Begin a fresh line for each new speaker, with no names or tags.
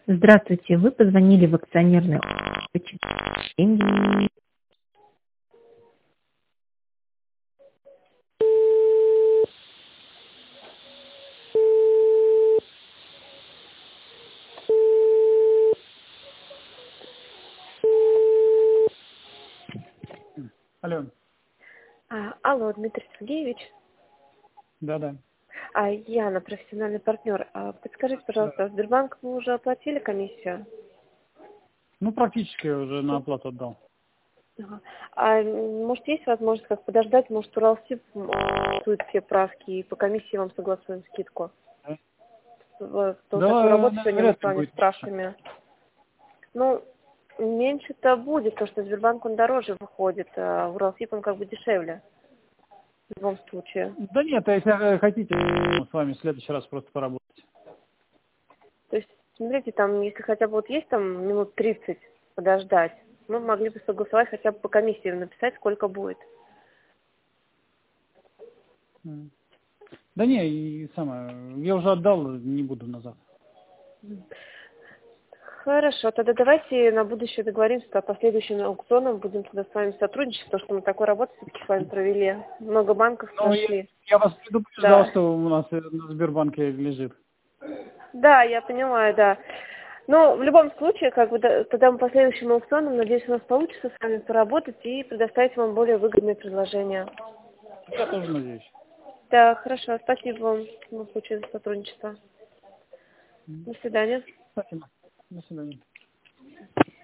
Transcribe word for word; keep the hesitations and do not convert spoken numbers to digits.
Здравствуйте, вы позвонили в акционерное общество.
Алло.
А, алло, Дмитрий Сергеевич.
Да-да.
А, Яна, профессиональный партнер. А, подскажите, пожалуйста,
Да.
в Сбербанк вы уже оплатили комиссию?
Ну, практически уже на оплату отдал.
Ага. А м, может, есть возможность как подождать, может, Уралсиб будет все правки и по комиссии вам согласуем скидку?
Да,
В том, такую
да,
работу
наверное,
сегодня мы
вряд
с
ли
вами
будет меньше.
спрашиваем. Ну, меньше-то будет, потому что Сбербанк он дороже выходит, а Уралсиб он как бы дешевле в любом случае.
Да нет, а если э, хотите, мы с вами в следующий раз просто поработать.
То есть, смотрите, там, если хотя бы вот есть там минут тридцать подождать, мы могли бы согласовать хотя бы по комиссии написать, сколько будет.
М. Да не, и самое, я уже отдал, не буду назад.
Хорошо, тогда давайте на будущее договоримся, что по следующим аукционам будем тогда с вами сотрудничать, потому что мы такой работу все-таки с вами провели. Много банков
Ну, я,
прошли.
я вас предупреждал,
Да.
что у нас э, на Сбербанке лежит.
Да, я понимаю, да. Но в любом случае, как бы, да, тогда мы по следующим аукционам, надеюсь, у нас получится с вами поработать и предоставить вам более выгодные предложения.
Я тоже надеюсь.
Да, хорошо, спасибо вам в любом случае за сотрудничество.
М.
До свидания.
Спасибо. До свидания.